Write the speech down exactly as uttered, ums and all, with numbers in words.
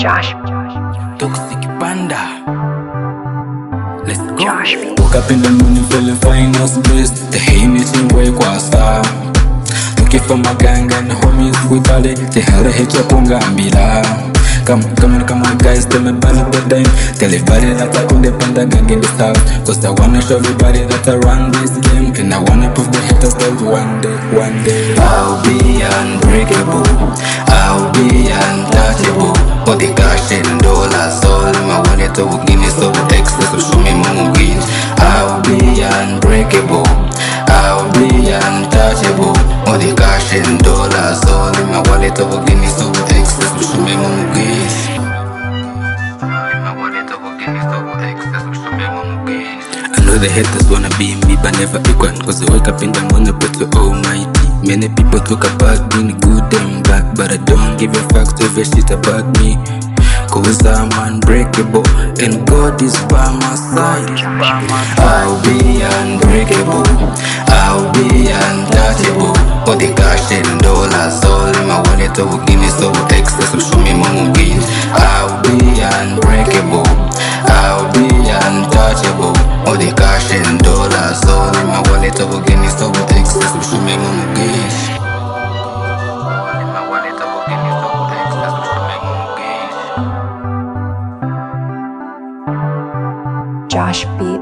Josh. Toxic Panda. Let's go. Josh. Woke up in the morning feeling fine as best. The Hennessy way kwasa. Looking for my gang and homies we party. The hell hit your pungambila. Come, come on, come on guys, tell me about the time. Tell everybody that I own the Panda gang in this house. Cause I wanna show everybody that I run this game. And I wanna prove the haters that one day, one day I'll be unbreakable, I'll be untouchable. All the cash and dollars, all my wallet to Guinness, all the excess of show me moving. I'll be unbreakable, I'll be untouchable. All the cash and dollars, all my wallet to Guinness, all the excess of show me moving. I know the haters wanna be me but never be one. Cause I wake up in the morning but you're almighty. Many people talk about being good and bad, but I don't give a fuck to every shit about me. Cause I'm unbreakable and God is by my side. I'll be unbreakable, I'll be untouchable. All the cash and dollars, all in my wallet to Guinness, all the excess of show me moving. I'll be unbreakable, I'll be untouchable. All the cash and dollars, all in my wallet to Guinness, all the excess of show me moving. Josh B.